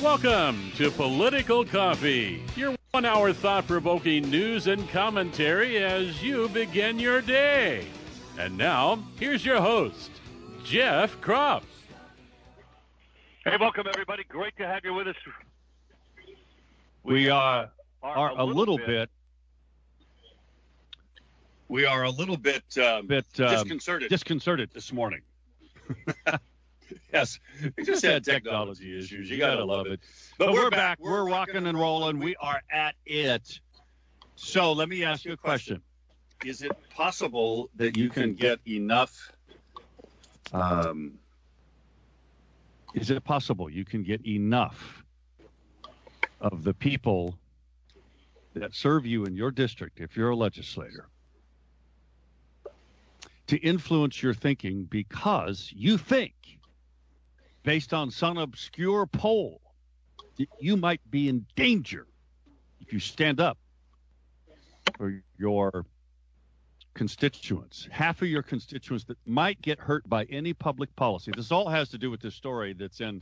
Welcome to Political Coffee, your 1 hour thought-provoking news and commentary as you begin your day. And now, here's your host, Jeff Kropf. Hey, welcome everybody. Great to have you with us. We are a little bit disconcerted this morning. Yes, we just had technology issues. You gotta love it. But we're back. We're rocking and rolling. We are at it. So let me ask you a question. Is it possible that you can get enough? Is it possible you can get enough of the people that serve you in your district, if you're a legislator, to influence your thinking because you think, based on some obscure poll, that you might be in danger if you stand up for your constituents, half of your constituents that might get hurt by any public policy. This all has to do with this story that's in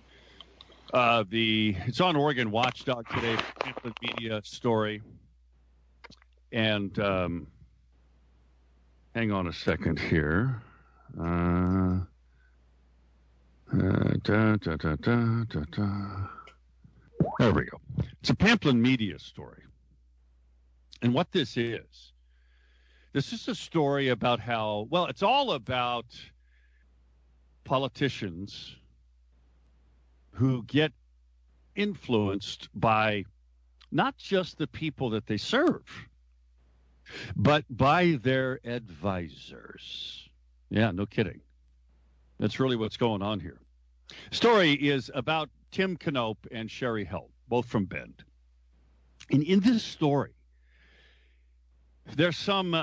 it's on Oregon Watchdog today, Pamphlet Media story. And hang on a second here. There we go. It's a Pamphlet Media story. And what this is a story about how, well, it's all about politicians who get influenced by not just the people that they serve, but by their advisors. Yeah, no kidding. That's really what's going on here. Story is about Tim Knopp and Sherry Helt, both from Bend. And in this story, there's some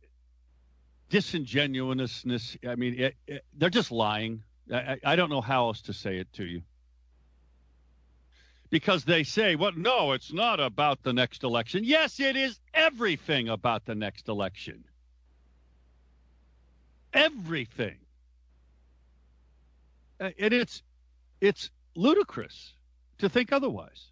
disingenuousness. I mean, they're just lying. I don't know how else to say it to you. Because they say, well, no, it's not about the next election. Yes, it is everything about the next election. Everything. And it's ludicrous to think otherwise.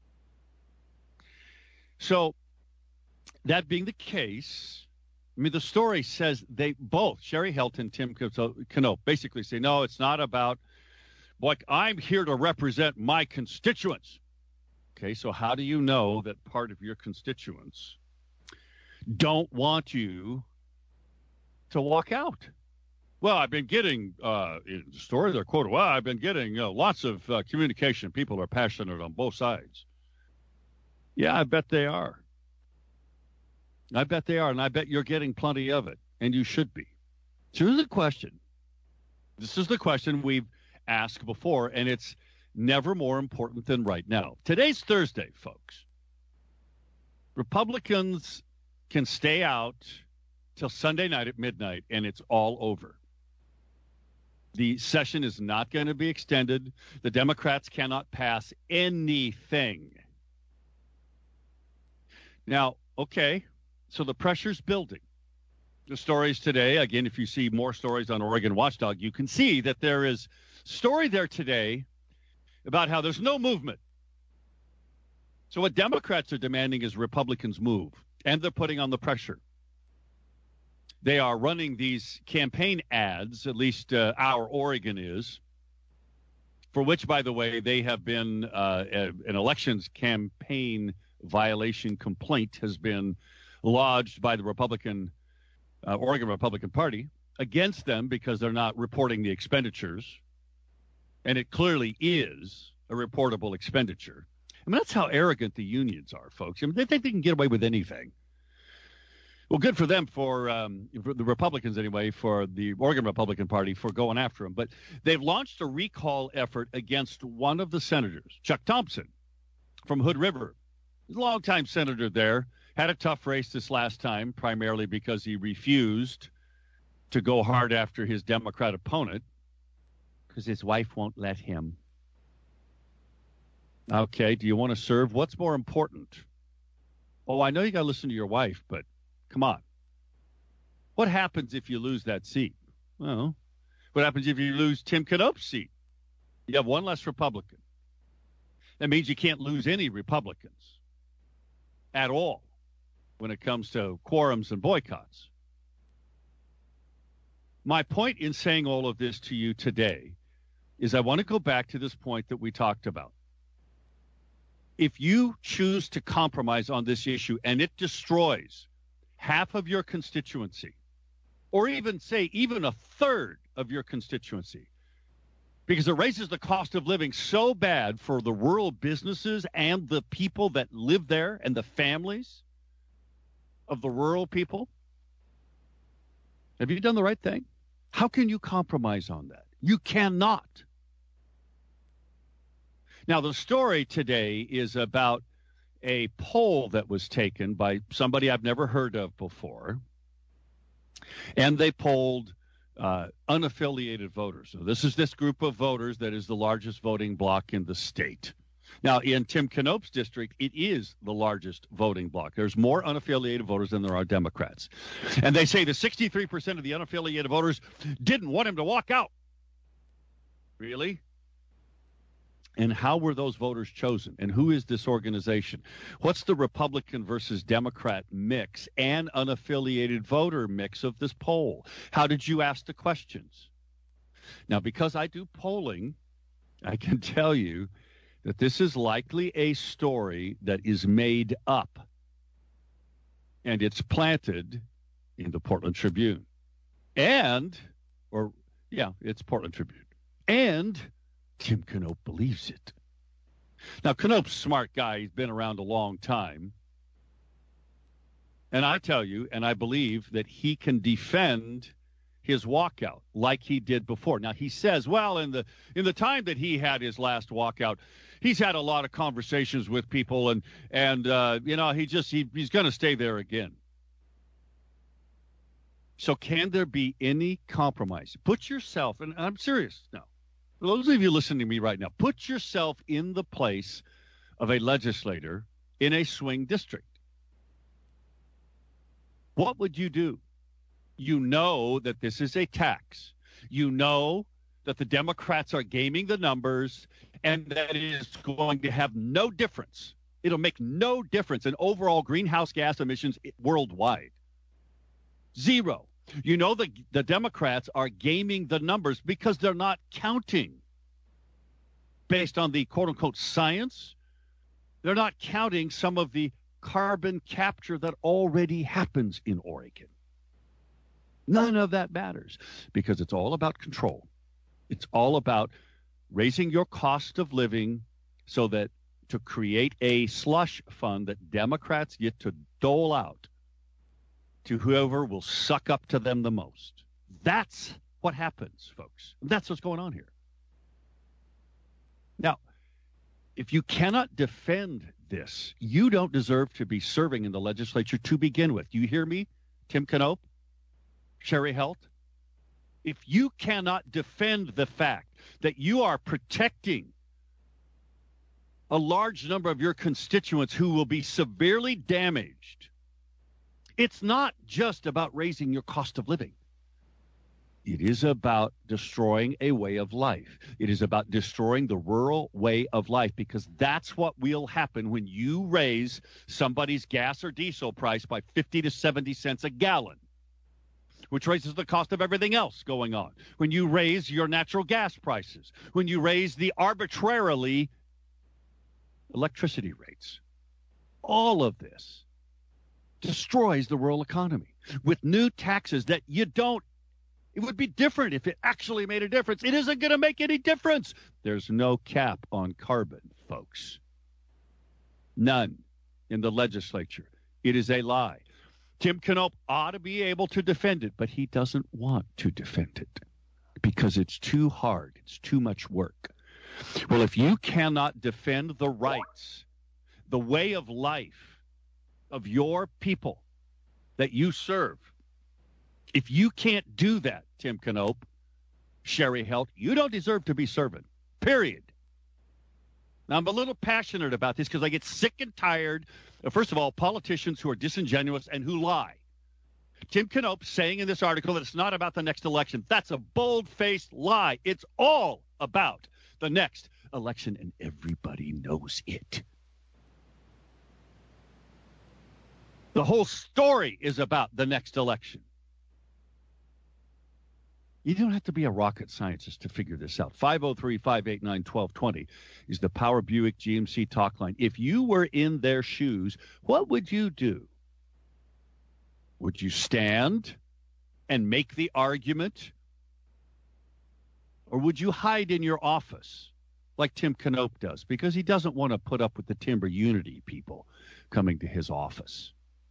So that being the case, I mean, the story says they both, Sherry Helt and Tim Knopp, basically say, no, it's not about, like, I'm here to represent my constituents. Okay, so how do you know that part of your constituents don't want you to walk out? Well, I've been getting, in the story, they're quoted, well, I've been getting lots of communication. People are passionate on both sides. Yeah, I bet they are. I bet they are, and I bet you're getting plenty of it, and you should be. So here's the question. This is the question we've asked before, and it's never more important than right now. Today's Thursday, folks. Republicans can stay out till Sunday night at midnight, and it's all over. The session is not going to be extended. The Democrats cannot pass anything. Now, okay, so the pressure's building. The stories today, again, if you see more stories on Oregon Watchdog, you can see that there is story there today about how there's no movement. So what Democrats are demanding is Republicans move, and they're putting on the pressure. They are running these campaign ads, at least our Oregon is, for which, by the way, they have been an elections campaign violation complaint has been lodged by the Oregon Republican Party against them because they're not reporting the expenditures. And it clearly is a reportable expenditure. I mean, that's how arrogant the unions are, folks. I mean, they think they can get away with anything. Well, good for them, for the Republicans anyway, for the Oregon Republican Party, for going after them. But they've launched a recall effort against one of the senators, Chuck Thompson, from Hood River. He's a longtime senator there, had a tough race this last time, primarily because he refused to go hard after his Democrat opponent because his wife won't let him. Okay, do you want to serve? What's more important? Oh, I know you got to listen to your wife, but come on. What happens if you lose that seat? Well, what happens if you lose Tim Knopp's seat? You have one less Republican. That means you can't lose any Republicans at all when it comes to quorums and boycotts. My point in saying all of this to you today is I want to go back to this point that we talked about. If you choose to compromise on this issue and it destroys half of your constituency, or even a third of your constituency, because it raises the cost of living so bad for the rural businesses and the people that live there and the families of the rural people, have you done the right thing? How can you compromise on that? You cannot. Now, the story today is about a poll that was taken by somebody I've never heard of before, and they polled unaffiliated voters. So this group of voters that is the largest voting bloc in the state. Now, in Tim Knopp's district, it is the largest voting bloc. There's more unaffiliated voters than there are Democrats. And they say that 63% of the unaffiliated voters didn't want him to walk out. Really? And how were those voters chosen? And who is this organization? What's the Republican versus Democrat mix and unaffiliated voter mix of this poll? How did you ask the questions? Now, because I do polling, I can tell you that this is likely a story that is made up. And it's planted in the Portland Tribune. It's Portland Tribune. And Tim Knopp believes it. Now, Knopp's a smart guy. He's been around a long time. And I tell you, and I believe that he can defend his walkout like he did before. Now, he says, well, in the time that he had his last walkout, he's had a lot of conversations with people, and he's going to stay there again. So can there be any compromise? Put yourself, and I'm serious now, for those of you listening to me right now, put yourself in the place of a legislator in a swing district. What would you do? You know that this is a tax. You know that the Democrats are gaming the numbers and that it is going to have no difference. It'll make no difference in overall greenhouse gas emissions worldwide. Zero. You know the Democrats are gaming the numbers because they're not counting based on the quote-unquote science. They're not counting some of the carbon capture that already happens in Oregon. None of that matters because it's all about control. It's all about raising your cost of living so that to create a slush fund that Democrats get to dole out to whoever will suck up to them the most. That's what happens, folks. That's what's going on here. Now, if you cannot defend this, you don't deserve to be serving in the legislature to begin with. Do you hear me, Tim Knopp, Sherry Helt? If you cannot defend the fact that you are protecting a large number of your constituents who will be severely damaged, it's not just about raising your cost of living. It is about destroying a way of life. It is about destroying the rural way of life, because that's what will happen when you raise somebody's gas or diesel price by 50 to 70 cents a gallon, which raises the cost of everything else going on. When you raise your natural gas prices, when you raise the arbitrarily electricity rates, all of this destroys the rural economy with new taxes that you don't. It would be different if it actually made a difference. It isn't going to make any difference. There's no cap on carbon, folks. None in the legislature. It is a lie. Tim Knopp ought to be able to defend it, but he doesn't want to defend it because it's too hard. It's too much work. Well, if you cannot defend the rights, the way of life of your people that you serve, if you can't do that, Tim Knopp, Sherry Helt, you don't deserve to be serving, period. Now, I'm a little passionate about this because I get sick and tired of, first of all, politicians who are disingenuous and who lie. Tim Knopp saying in this article that it's not about the next election. That's a bold-faced lie. It's all about the next election, and everybody knows it. The whole story is about the next election. You don't have to be a rocket scientist to figure this out. 503-589-1220 is the Power Buick GMC talk line. If you were in their shoes, what would you do? Would you stand and make the argument? Or would you hide in your office like Tim Knopp does? Because he doesn't want to put up with the Timber Unity people coming to his office.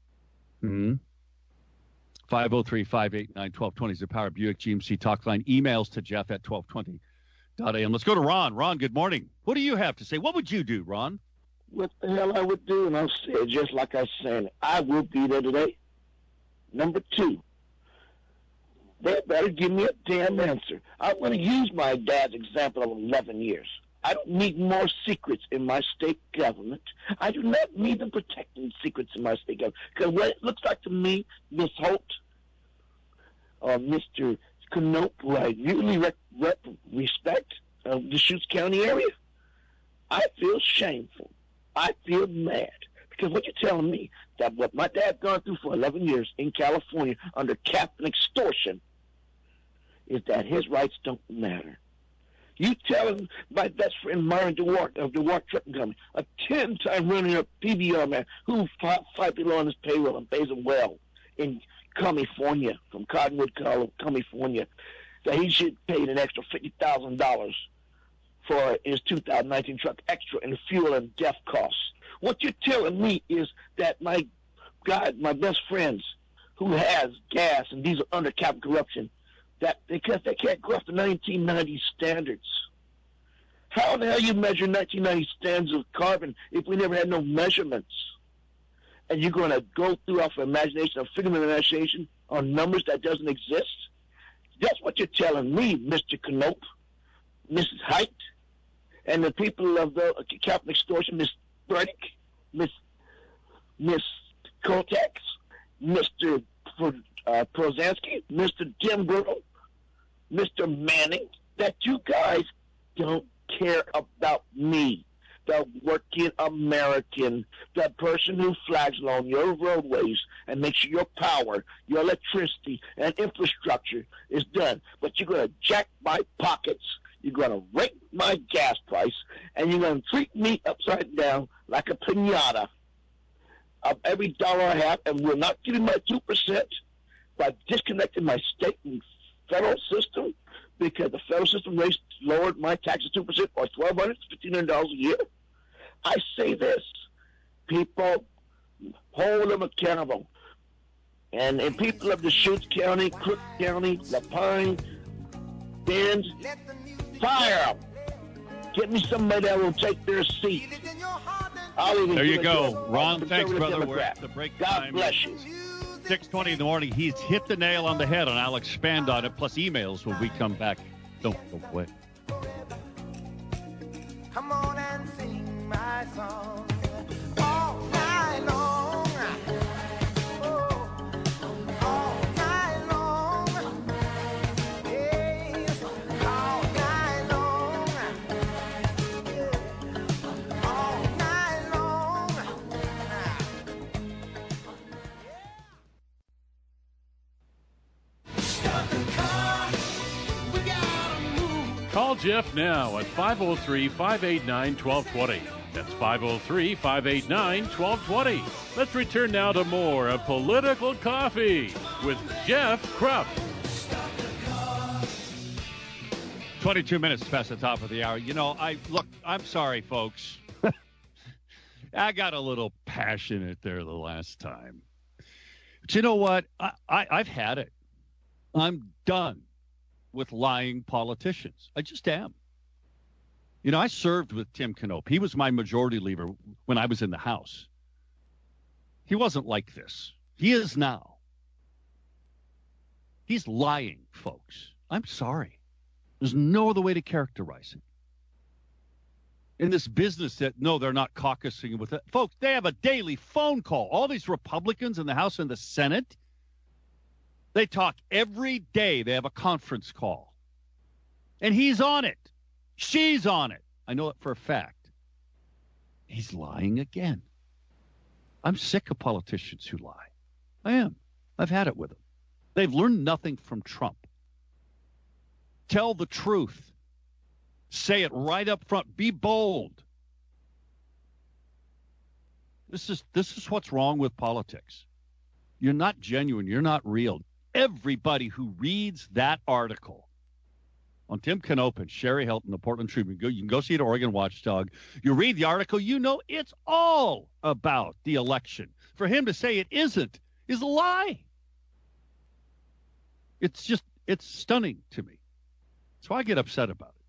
503-589-1220 is the Power Buick GMC talk line. Emails to Jeff at 1220.am. Let's go to Ron. Ron, good morning. What do you have to say? What would you do, Ron? What the hell I would do, and I'll say it just like I said. I will be there today. Number two, they better give me a damn answer. I'm going to use my dad's example of 11 years. I don't need more secrets in my state government. I do not need them protecting secrets in my state government. Because what it looks like to me, Ms. Holt, or Mr. Knopp, who I really respect, the Deschutes County area, I feel shameful. I feel mad. Because what you're telling me, that what my dad gone through for 11 years in California under cap and extortion, is that his rights don't matter. You telling my best friend Myron DeWart of DeWart Trucking Company, a 10-time runner-up PBR man who fight below on his payroll and pays him well in California, from Cottonwood, California, that he should pay an extra $50,000 for his 2019 truck extra in fuel and death costs. What you're telling me is that my best friends who has gas and diesel under cap corruption, that because they can't go up to 1990 standards. How the hell you measure 1990 standards of carbon if we never had no measurements? And you're going to go through off of imagination, a figment of imagination on numbers that doesn't exist? That's what you're telling me, Mr. Knopp, Mrs. Height, and the people of the capital extortion, Miss Burdick, Miss Kotex, Mr. Prozansky, Mr. Dimbro, Mr. Manning, that you guys don't care about me, the working American, the person who flags along your roadways and makes sure your power, your electricity, and infrastructure is done. But you're going to jack my pockets, you're going to rake my gas price, and you're going to treat me upside down like a piñata of every dollar I have, and we're not giving my 2% by disconnecting my state and federal system, because the federal system lowered my taxes 2% or $1,200 to $1,500 a year. I say this, people, hold them accountable. And people of Deschutes County, Cook County, La Pine, Bend, fire them. Get me somebody that will take their seat. There you go. Ron, thanks, brother. We're at the break time. God bless you. 6:20 in the morning. He's hit the nail on the head, and I'll expand on it, plus emails when we come back. Don't go away. Come on and sing my song all night long. Oh, all night long. Yes, all night long. Yeah, all night long. Stop the car. We gotta move. Call Jeff now at 503-589-1220. That's 503-589-1220. Let's return now to more of Political Coffee with Jeff Krupp. 22 minutes past the top of the hour. You know, I'm sorry, folks. I got a little passionate there the last time. But you know what? I've had it. I'm done with lying politicians. I just am. You know, I served with Tim Knopp. He was my majority leader when I was in the House. He wasn't like this. He is now. He's lying, folks. I'm sorry. There's no other way to characterize it. In this business that, no, they're not caucusing with it. Folks, they have a daily phone call. All these Republicans in the House and the Senate, they talk every day. They have a conference call. And he's on it. She's on it. I know it for a fact. He's lying again. I'm sick of politicians who lie. I am. I've had it with them. They've learned nothing from Trump. Tell the truth. Say it right up front. Be bold. This is what's wrong with politics. You're not genuine. You're not real. Everybody who reads that article on Tim Canopin, Sherry Helton, the Portland Tribune, you can go see it at Oregon Watchdog. You read the article, you know it's all about the election. For him to say it isn't is a lie. It's stunning to me. So I get upset about it.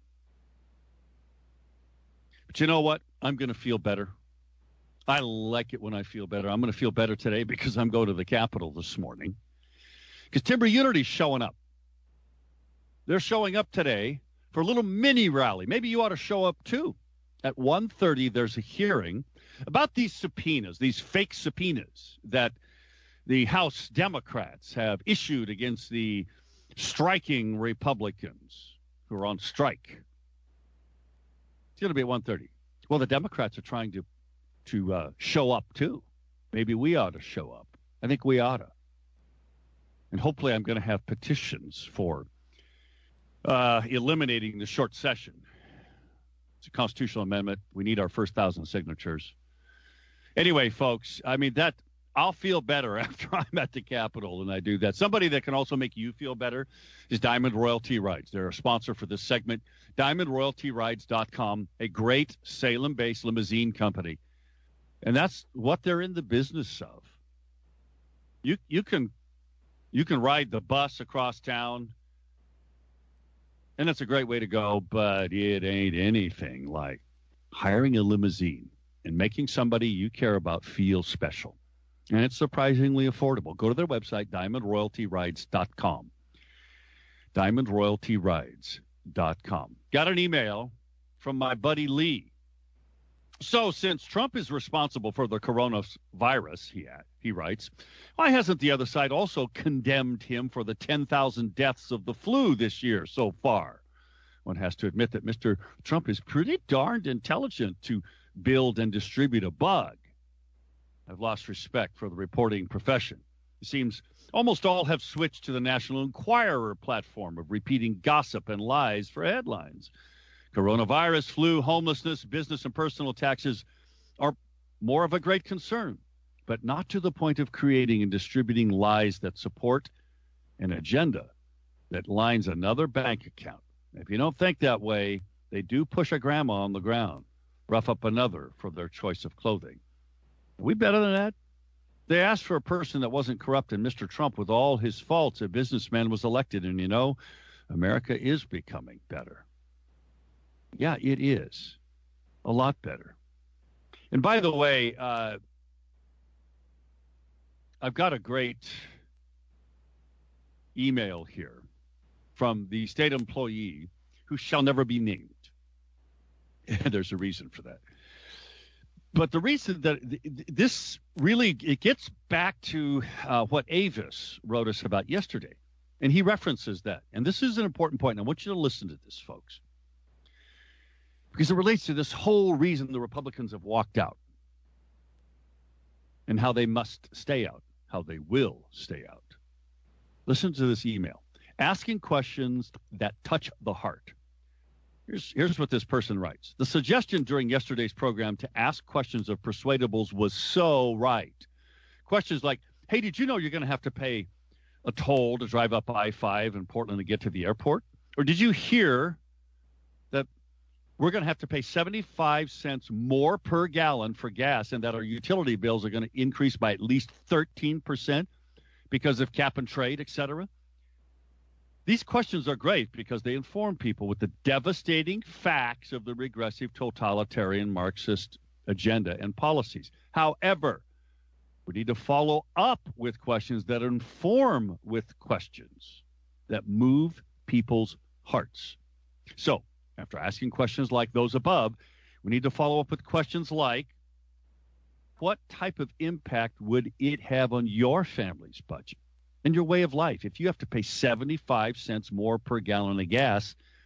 But you know what? I'm going to feel better. I like it when I feel better. I'm going to feel better today because I'm going to the Capitol this morning. Because Timber Unity's showing up. They're showing up today for a little mini rally. Maybe you ought to show up too. At 1:30, there's a hearing about these subpoenas, these fake subpoenas that the House Democrats have issued against the striking Republicans who are on strike. It's going to be at 1:30. Well, the Democrats are trying to show up too. Maybe we ought to show up. I think we ought to. And hopefully I'm going to have petitions for eliminating the short session. It's a constitutional amendment. We need our first 1,000 signatures. Anyway, folks, I mean, that I'll feel better after I'm at the Capitol and I do that. Somebody that can also make you feel better is Diamond Royalty Rides. They're a sponsor for this segment. DiamondRoyaltyRides.com, a great Salem-based limousine company. And that's what they're in the business of. You can ride the bus across town, and that's a great way to go, but it ain't anything like hiring a limousine and making somebody you care about feel special. And it's surprisingly affordable. Go to their website, DiamondRoyaltyRides.com. DiamondRoyaltyRides.com. Got an email from my buddy Lee. So since Trump is responsible for the coronavirus, he writes, why hasn't the other side also condemned him for the 10,000 deaths of the flu this year so far? One has to admit that Mr. Trump is pretty darned intelligent to build and distribute a bug. I've lost respect for the reporting profession. It seems almost all have switched to the National Enquirer platform of repeating gossip and lies for headlines. Coronavirus, flu, homelessness, business and personal taxes are more of a great concern, but not to the point of creating and distributing lies that support an agenda that lines another bank account. If you don't think that way, they do push a grandma on the ground, rough up another for their choice of clothing. Are we better than that? They asked for a person that wasn't corrupt, and Mr. Trump, with all his faults, a businessman, was elected. And, you know, America is becoming better. Yeah, it is. A lot better. And by the way, I've got a great email here from the state employee who shall never be named. And there's a reason for that. But the reason that this really, it gets back to what Avis wrote us about yesterday. And he references that. And this is an important point. And I want you to listen to this, folks. Because it relates to this whole reason the Republicans have walked out and how they must stay out, how they will stay out. Listen to this email. Asking questions that touch the heart. Here's what this person writes. The suggestion during yesterday's program to ask questions of persuadables was so right. Questions like, hey, did you know you're going to have to pay a toll to drive up I-5 in Portland to get to the airport? Or did you hear that we're going to have to pay 75 cents more per gallon for gas and that our utility bills are going to increase by at least 13% because of cap and trade, et cetera? These questions are great because they inform people with the devastating facts of the regressive totalitarian Marxist agenda and policies. However, we need to follow up with questions that inform with questions that move people's hearts. So, after asking questions like those above, we need to follow up with questions like, what type of impact would it have on your family's budget and your way of life if you have to pay 75 cents more per gallon of gas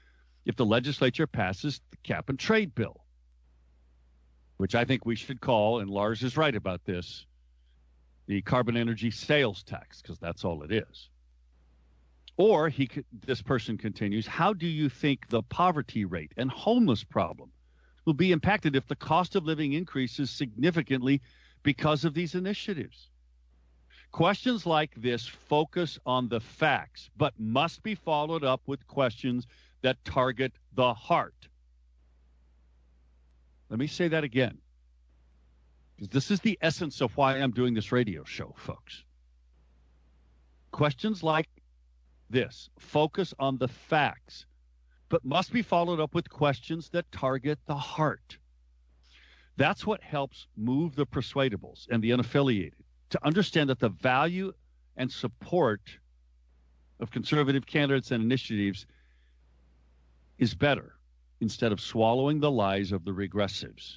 if the legislature passes the cap and trade bill, which I think we should call, and Lars is right about this, the carbon energy sales tax, because that's all it is. Or this person continues, how do you think the poverty rate and homeless problem will be impacted if the cost of living increases significantly because of these initiatives? Questions like this focus on the facts, but must be followed up with questions that target the heart. Let me say that again, because this is the essence of why I'm doing this radio show, folks. Questions like this focus on the facts, but must be followed up with questions that target the heart. That's what helps move the persuadables and the unaffiliated to understand that the value and support of conservative candidates and initiatives is better instead of swallowing the lies of the regressives.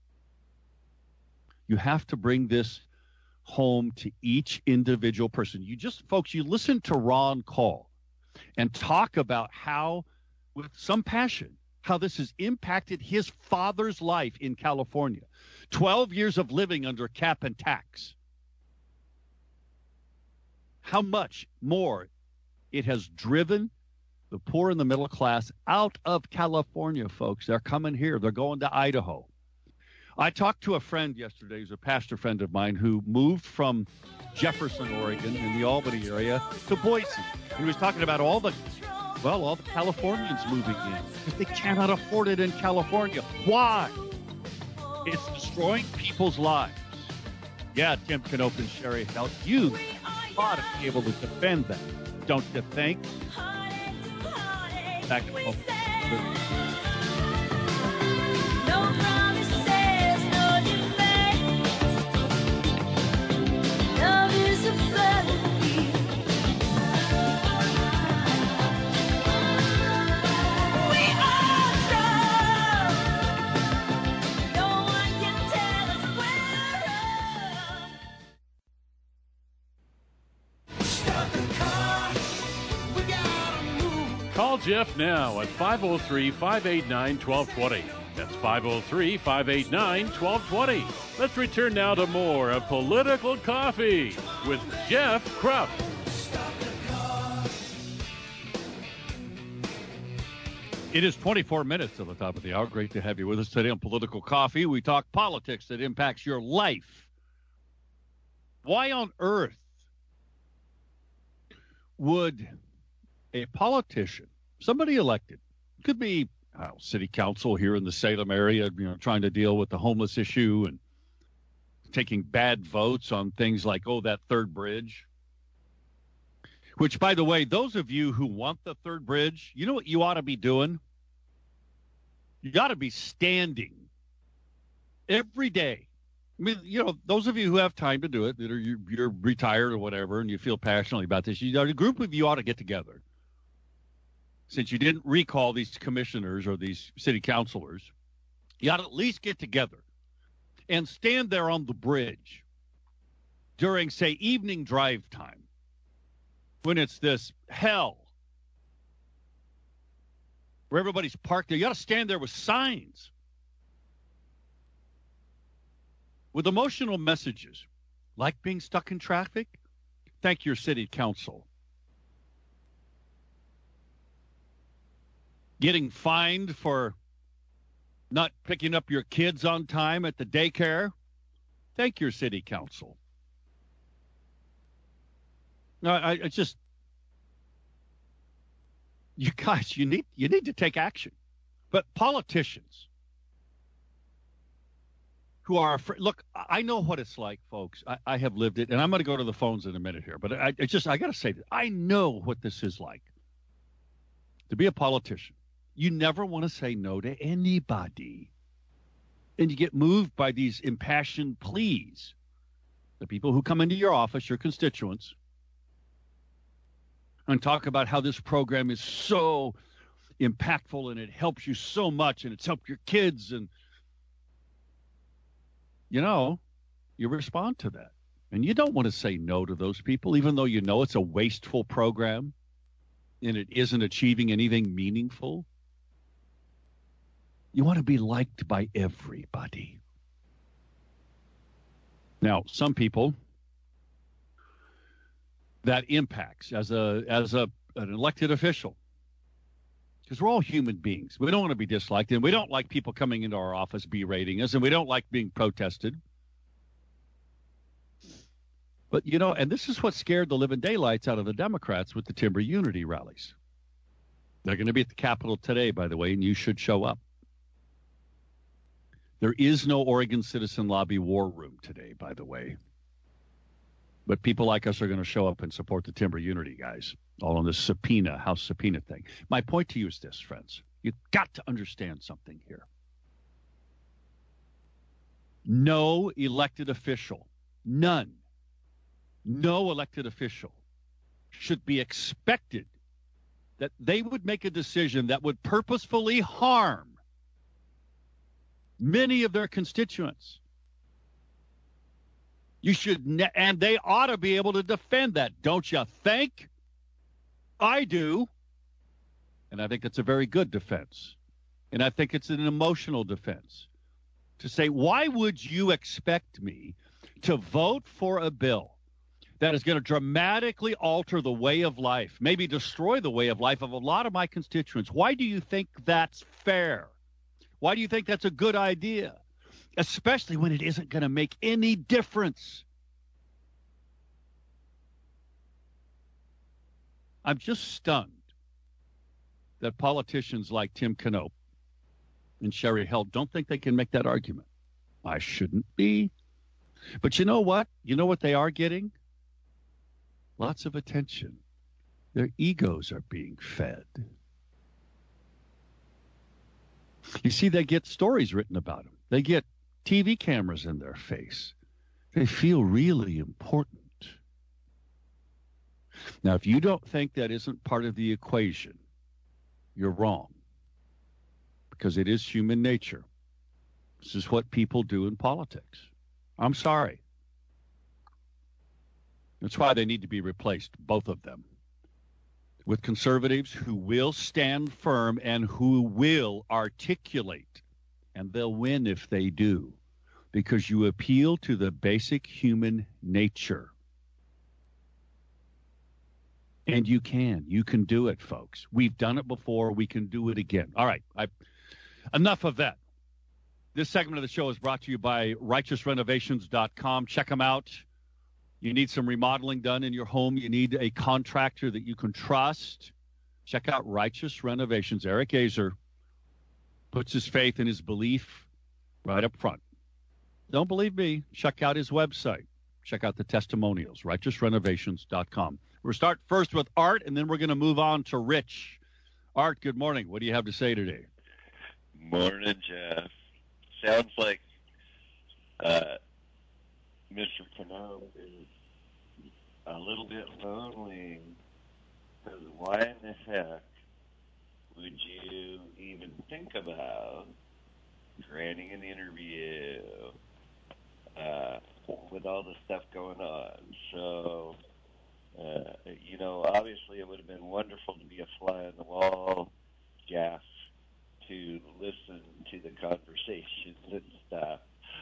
You have to bring this home to each individual person. Folks, you listen to Ron Call and talk about how, with some passion, how this has impacted his father's life in California. 12 years of living under cap and tax. How much more it has driven the poor and the middle class out of California, folks. They're coming here. They're going to Idaho. I talked to a friend yesterday, who's a pastor friend of mine, who moved from Jefferson, Oregon, in the Albany area, to Boise. He was talking about all the Californians moving in because they cannot afford it in California. Why? It's destroying people's lives. Yeah, Tim Knope and Sherry Health, you ought to be able to defend that. Don't you think? Back to home. No promises, no delay. Love is a felony. We are strong. No one can tell us where to run. Stop the car. We gotta move. Call Jeff now at 503-589-1220. That's 503-589-1220. Let's return now to more of Political Coffee with Jeff Krupp. It is 24 minutes to the top of the hour. Great to have you with us today on Political Coffee. We talk politics that impacts your life. Why on earth would a politician, somebody elected, could be city council here in the Salem area, trying to deal with the homeless issue and taking bad votes on things like, that third bridge, which, by the way, those of you who want the third bridge, you know what you ought to be doing? You got to be standing every day. I mean, those of you who have time to do it, that are you're retired or whatever, and you feel passionately about this, a group of you ought to get together. Since you didn't recall these commissioners or these city councilors, you ought to at least get together and stand there on the bridge during, say, evening drive time when it's this hell where everybody's parked there. You got to stand there with signs with emotional messages like being stuck in traffic. Thank your city council. Getting fined for not picking up your kids on time at the daycare. Thank your city council. No, I just, you guys, you need to take action. But politicians who are afraid, look, I know what it's like, folks. I have lived it, and I'm going to go to the phones in a minute here. But I got to say that I know what this is like to be a politician. You never want to say no to anybody. And you get moved by these impassioned pleas. The people who come into your office, your constituents, and talk about how this program is so impactful and it helps you so much and it's helped your kids. And, you respond to that. And you don't want to say no to those people, even though you know it's a wasteful program and it isn't achieving anything meaningful. You want to be liked by everybody. Now, some people that impacts as an elected official, because we're all human beings. We don't want to be disliked, and we don't like people coming into our office berating us, and we don't like being protested. But, and this is what scared the living daylights out of the Democrats with the Timber Unity rallies. They're going to be at the Capitol today, by the way, and you should show up. There is no Oregon Citizen Lobby war room today, by the way. But people like us are going to show up and support the Timber Unity guys, all on this House subpoena thing. My point to you is this, friends. You've got to understand something here. No elected official, none, no elected official should be expected that they would make a decision that would purposefully harm many of their constituents. You should, and they ought to be able to defend that, don't you think? I do. And I think it's a very good defense. And I think it's an emotional defense. To say, why would you expect me to vote for a bill that is going to dramatically alter the way of life, maybe destroy the way of life of a lot of my constituents? Why do you think that's fair? Why do you think that's a good idea? Especially when it isn't going to make any difference. I'm just stunned that politicians like Tim Knopp and Sherry Held don't think they can make that argument. I shouldn't be. But you know what? You know what they are getting? Lots of attention. Their egos are being fed. You see, they get stories written about them. They get TV cameras in their face. They feel really important. Now, if you don't think that isn't part of the equation, you're wrong. Because it is human nature. This is what people do in politics. I'm sorry. That's why they need to be replaced, both of them, with conservatives who will stand firm and who will articulate. And they'll win if they do, because you appeal to the basic human nature. And you can do it, folks. We've done it before. We can do it again. All right. Enough of that. This segment of the show is brought to you by righteousrenovations.com. Check them out. You need some remodeling done in your home. You need a contractor that you can trust. Check out Righteous Renovations. Eric Azer puts his faith and his belief right up front. Don't believe me? Check out his website. Check out the testimonials, righteousrenovations.com. We'll start first with Art, and then we're going to move on to Rich. Art, good morning. What do you have to say today? Morning, Jeff. Sounds like Mr. Knopp is a little bit lonely, because why in the heck would you even think about granting an interview with all the stuff going on? So, obviously it would have been wonderful to be a fly on the wall, Jeff, to listen to the conversations and stuff.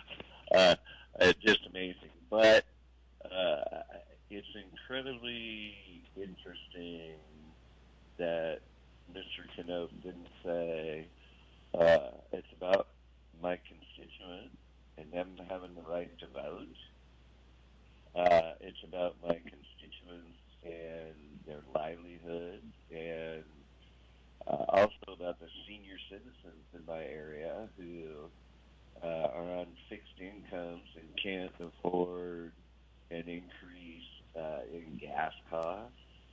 Just amazing. But it's incredibly interesting that Mr. Knopp didn't say it's about my constituents and them having the right to vote. It's about my constituents and their livelihood, and also about the senior citizens in my area who are on fixed incomes and can't afford an increase in gas costs.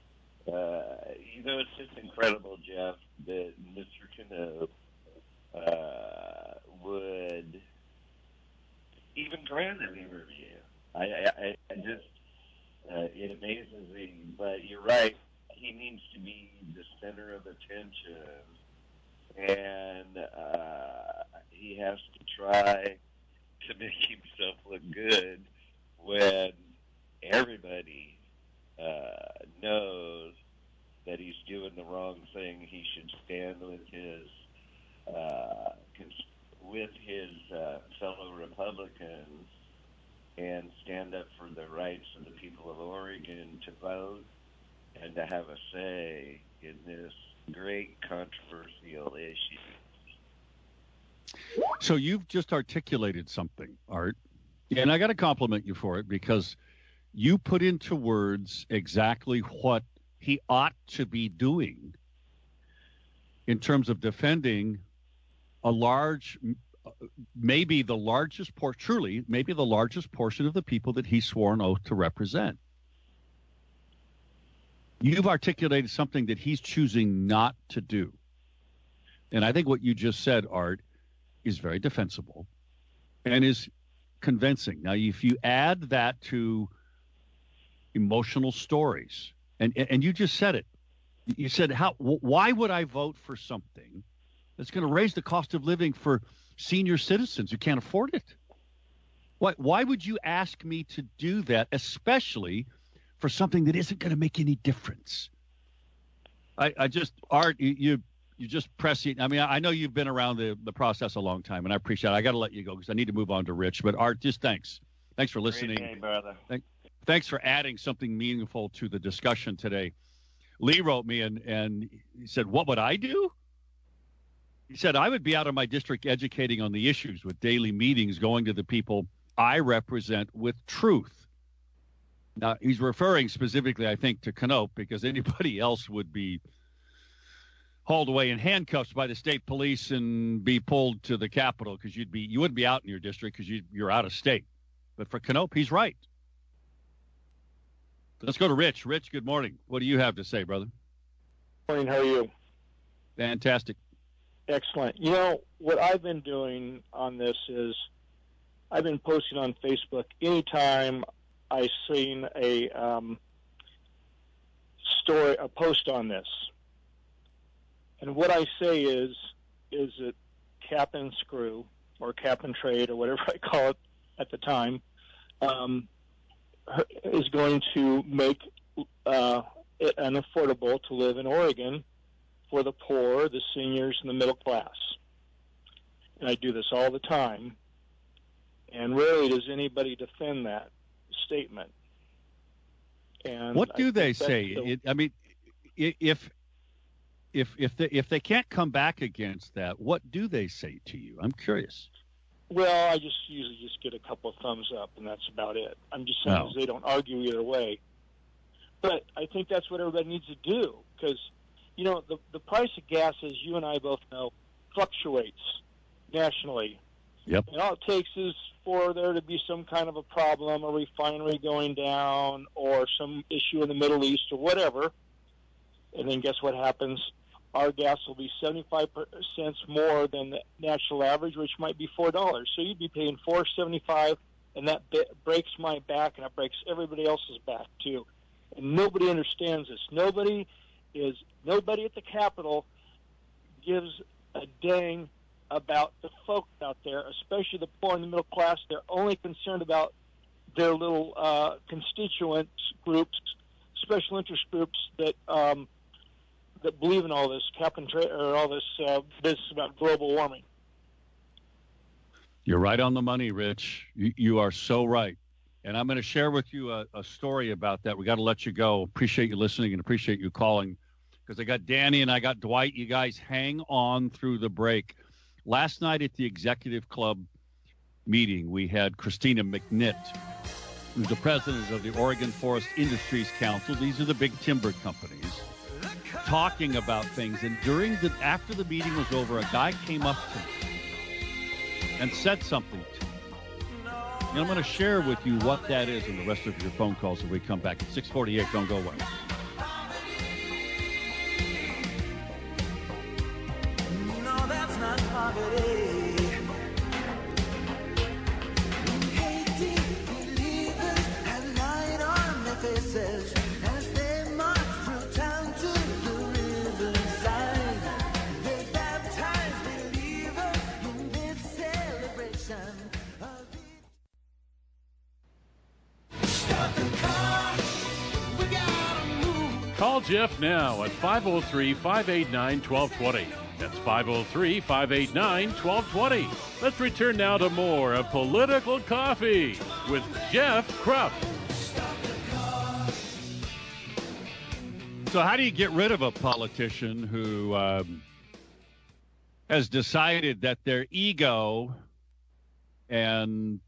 It's just incredible, Jeff, that Mr. Knopp would even grant an interview. I just, it amazes me. But you're right, he needs to be the center of attention, and he has to try to make himself look good when everybody knows that he's doing the wrong thing. He should stand with his with his fellow Republicans and stand up for the rights of the people of Oregon to vote and to have a say in this great controversial issue. So you've just articulated something, Art, and I got to compliment you for it because you put into words exactly what he ought to be doing in terms of defending a large, maybe the largest portion, truly, maybe the largest portion of the people that he swore an oath to represent. You've articulated something that he's choosing not to do. And I think what you just said, Art, is very defensible and is convincing. Now, if you add that to emotional stories, and you just said it, you said, why would I vote for something that's going to raise the cost of living for senior citizens who can't afford it? Why would you ask me to do that, especially for something that isn't going to make any difference? I just, Art, you just press it. I mean, I know you've been around the process a long time, and I appreciate it. I got to let you go because I need to move on to Rich. But Art, just thanks. Thanks for listening. Great day, brother. Thanks for adding something meaningful to the discussion today. Lee wrote me and he said, what would I do? He said, I would be out of my district educating on the issues with daily meetings, going to the people I represent with truth. Now, he's referring specifically, I think, to Knope because anybody else would be hauled away in handcuffs by the state police and be pulled to the Capitol because you wouldn't be out in your district because you're out of state. But for Knope, he's right. Let's go to Rich. Rich, good morning. What do you have to say, brother? Morning, how are you? Fantastic. Excellent. You know, what I've been doing on this is I've been posting on Facebook anytime I've seen a post on this. And what I say is that cap and screw, or cap and trade, or whatever I call it at the time, is going to make it unaffordable to live in Oregon for the poor, the seniors, and the middle class. And I do this all the time. And rarely does anybody defend that statement. And what do they say? I mean, if they can't come back against that, what do they say to you? I'm curious. Well, I usually get a couple of thumbs up, and that's about it. I'm just saying they don't argue either way. But I think that's what everybody needs to do because, you know, the price of gas, as you and I both know, fluctuates nationally. Yep. And all it takes is for there to be some kind of a problem, a refinery going down, or some issue in the Middle East or whatever. And then guess what happens? Our gas will be 75 cents more than the national average, which might be $4. So you'd be paying $4.75, and that breaks my back, and it breaks everybody else's back too. And nobody understands this. Nobody at the Capitol gives a dang about the folks out there, especially the poor and the middle class. They're only concerned about their little constituent groups, special interest groups that believe in all this cap and trade or all this business about global warming. You're right on the money, Rich. You are so right. And I'm going to share with you a story about that. We got to let you go. Appreciate you listening and appreciate you calling because I got Danny and I got Dwight. You guys hang on through the break. Last night at the Executive Club meeting, we had Christina McNitt, who's the president of the Oregon Forest Industries Council. These are the big timber companies, talking about things. And after the meeting was over, a guy came up to me and said something to me. And I'm going to share with you what that is in the rest of your phone calls when we come back at 6:48. Don't go away. No, that's not poverty. Hating believers have light on their faces as they march through town to the riverside. They baptize believers in this celebration of the... Stop the car, we gotta move. Call Call Jeff now at 503-589-1220. That's 503-589-1220. Let's return now to more of Political Coffee with Jeff Krupp. So how do you get rid of a politician who has decided that their ego and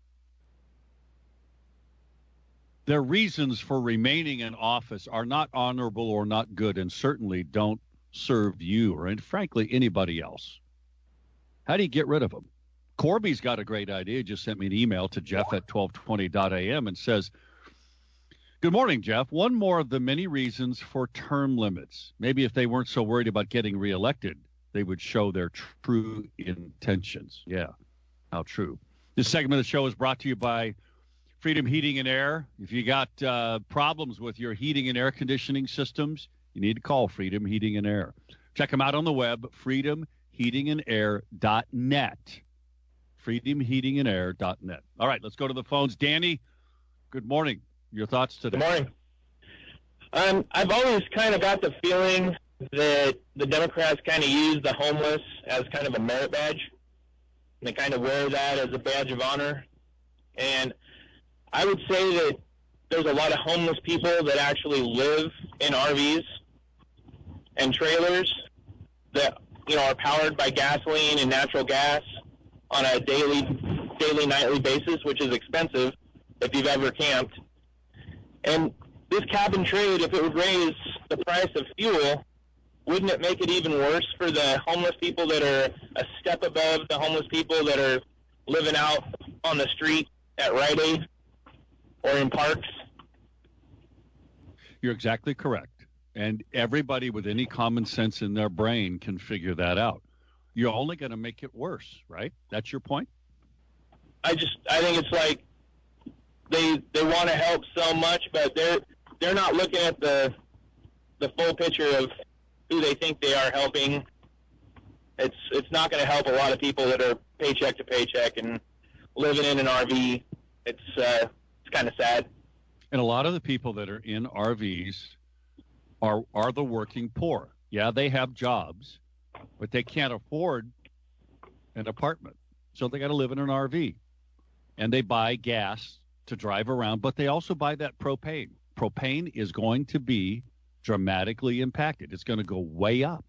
their reasons for remaining in office are not honorable or not good and certainly don't serve you or, and frankly, anybody else? How do you get rid of them? Corby's got a great idea. He just sent me an email to jeff@1220.am and says, "Good morning, Jeff. One more of the many reasons for term limits. Maybe if they weren't so worried about getting reelected, they would show their true intentions." Yeah, how true. This segment of the show is brought to you by Freedom Heating and Air. If you got problems with your heating and air conditioning systems, you need to call Freedom Heating and Air. Check them out on the web, freedomheatingandair.net. freedomheatingandair.net. All right, let's go to the phones. Danny, good morning. Your thoughts today? Good morning. I've always kind of got the feeling that the Democrats kind of use the homeless as kind of a merit badge. And they kind of wear that as a badge of honor. And I would say that there's a lot of homeless people that actually live in RVs and trailers that, are powered by gasoline and natural gas on a daily, nightly basis, which is expensive if you've ever camped. And this cap and trade, if it would raise the price of fuel, wouldn't it make it even worse for the homeless people that are a step above the homeless people that are living out on the street at Rite Aid or in parks? You're exactly correct. And everybody with any common sense in their brain can figure that out. You're only going to make it worse, right? That's your point? I think it's like they want to help so much, but they're not looking at the full picture of who they think they are helping. It's not going to help a lot of people that are paycheck to paycheck and living in an RV. It's kind of sad. And a lot of the people that are in RVs are the working poor. Yeah, they have jobs, but they can't afford an apartment. So they got to live in an RV. And they buy gas to drive around, but they also buy that propane. Propane is going to be dramatically impacted. It's going to go way up.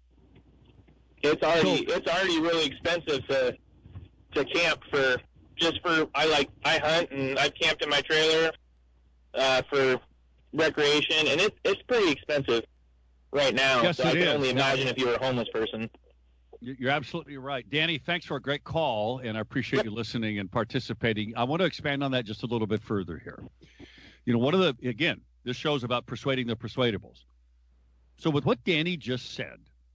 It's already really expensive to camp for I hunt and I've camped in my trailer for recreation, and it's pretty expensive right now. Yes, so I can is. only imagine if you were a homeless person. You're absolutely right. Danny, thanks for a great call, and I appreciate you listening and participating. I want to expand on that just a little bit further here. Again, this show's about persuading the persuadables. So with what Danny just said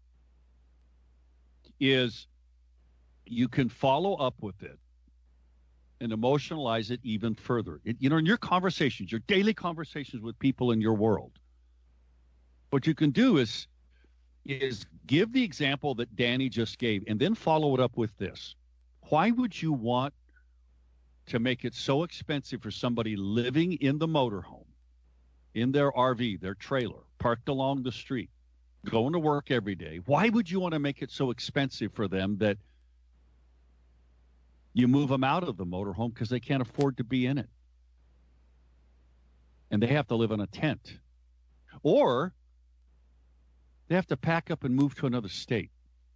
is you can follow up with it and emotionalize it even further. In your conversations, your daily conversations with people in your world, what you can do is give the example that Danny just gave and then follow it up with this. Why would you want to make it so expensive for somebody living in the motorhome, in their RV, their trailer, parked along the street, going to work every day? Why would you want to make it so expensive for them that you move them out of the motorhome because they can't afford to be in it? And they have to live in a tent. Or they have to pack up and move to another state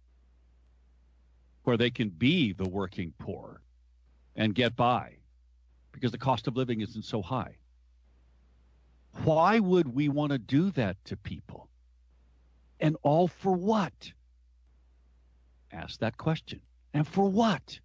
where they can be the working poor and get by because the cost of living isn't so high. Why would we want to do that to people? And all for what? Ask that question. And for what?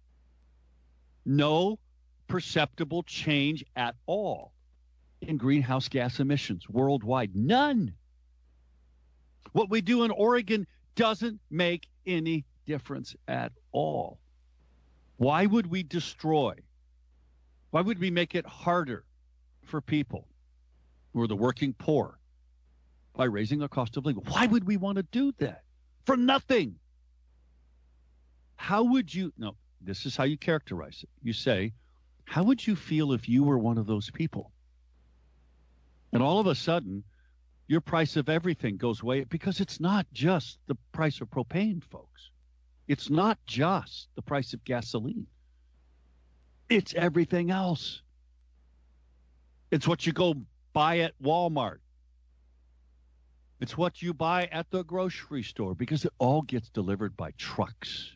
No perceptible change at all in greenhouse gas emissions worldwide. None. What we do in Oregon doesn't make any difference at all. Why would we destroy? Why would we make it harder for people who are the working poor by raising the cost of living? Why would we want to do that? For nothing. How would you... No, this is how you characterize it. You say, how would you feel if you were one of those people? And all of a sudden, Your price of everything goes way because it's not just the price of propane, folks. It's not just the price of gasoline. It's everything else. It's what you go buy at Walmart. It's what you buy at the grocery store because it all gets delivered by trucks.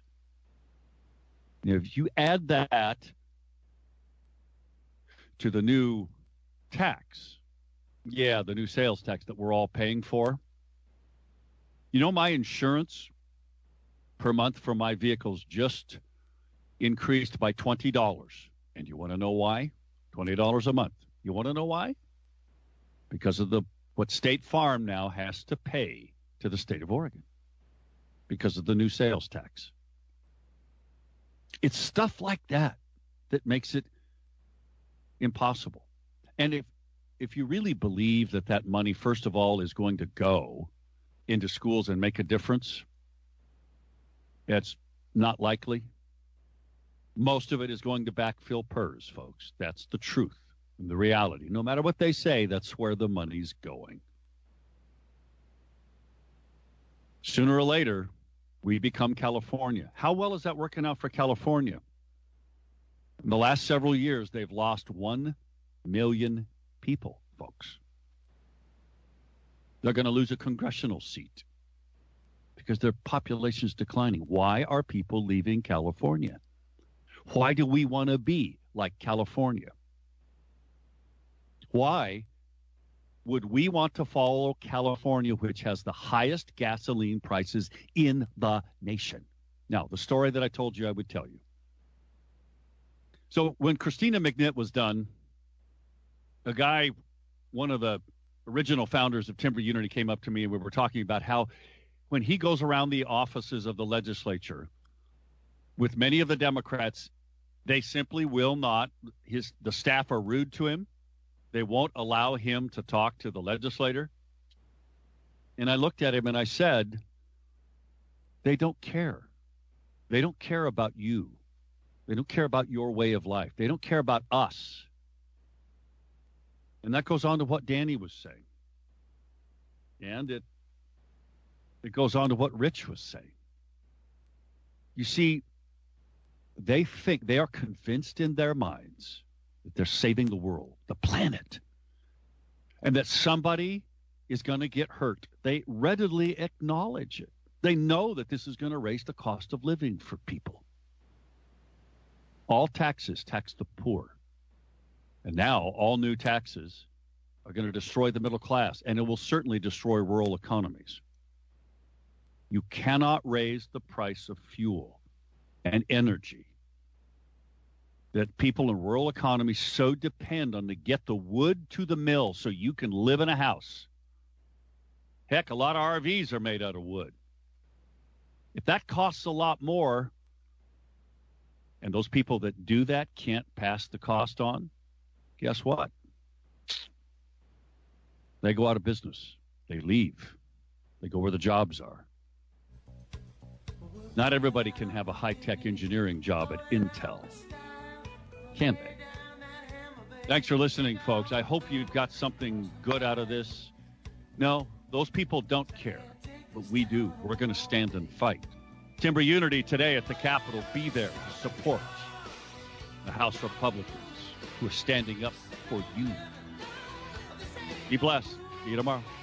If you add that to the new tax, the new sales tax that we're all paying for, my insurance per month for my vehicles just increased by $20. And you want to know why? $20 a month. You want to know why? Because of what State Farm now has to pay to the state of Oregon because of the new sales tax. It's stuff like that that makes it impossible. And if you really believe that money, first of all, is going to go into schools and make a difference, that's not likely. Most of it is going to backfill PERS, folks. That's the truth and the reality. No matter what they say, that's where the money's going. Sooner or later, we become California. How well is that working out for California? In the last several years, they've lost 1 million people, folks. They're going to lose a congressional seat because their population is declining. Why are people leaving California? Why do we want to be like California? Why would we want to follow California, which has the highest gasoline prices in the nation? Now, the story that I told you I would tell you. So when Christina McNitt was done, a guy, one of the original founders of Timber Unity, came up to me and we were talking about how when he goes around the offices of the legislature with many of the Democrats, they simply will not, the staff are rude to him. They won't allow him to talk to the legislator. And I looked at him and I said, they don't care. They don't care about you. They don't care about your way of life. They don't care about us. And that goes on to what Danny was saying. And it goes on to what Rich was saying. You see, they are convinced in their minds that they're saving the world, the planet, and that somebody is going to get hurt. They readily acknowledge it. They know that this is going to raise the cost of living for people. All taxes tax the poor. And now all new taxes are going to destroy the middle class, and it will certainly destroy rural economies. You cannot raise the price of fuel and energy that people in rural economies so depend on to get the wood to the mill so you can live in a house. Heck, a lot of RVs are made out of wood. If that costs a lot more, and those people that do that can't pass the cost on, guess what? They go out of business. They leave. They go where the jobs are. Not everybody can have a high-tech engineering job at Intel. Can they? Thanks for listening, folks. I hope you got something good out of this. No, those people don't care, but we do. We're going to stand and fight. Timber Unity today at the Capitol. Be there to support the House Republicans who are standing up for you. Be blessed. See you tomorrow.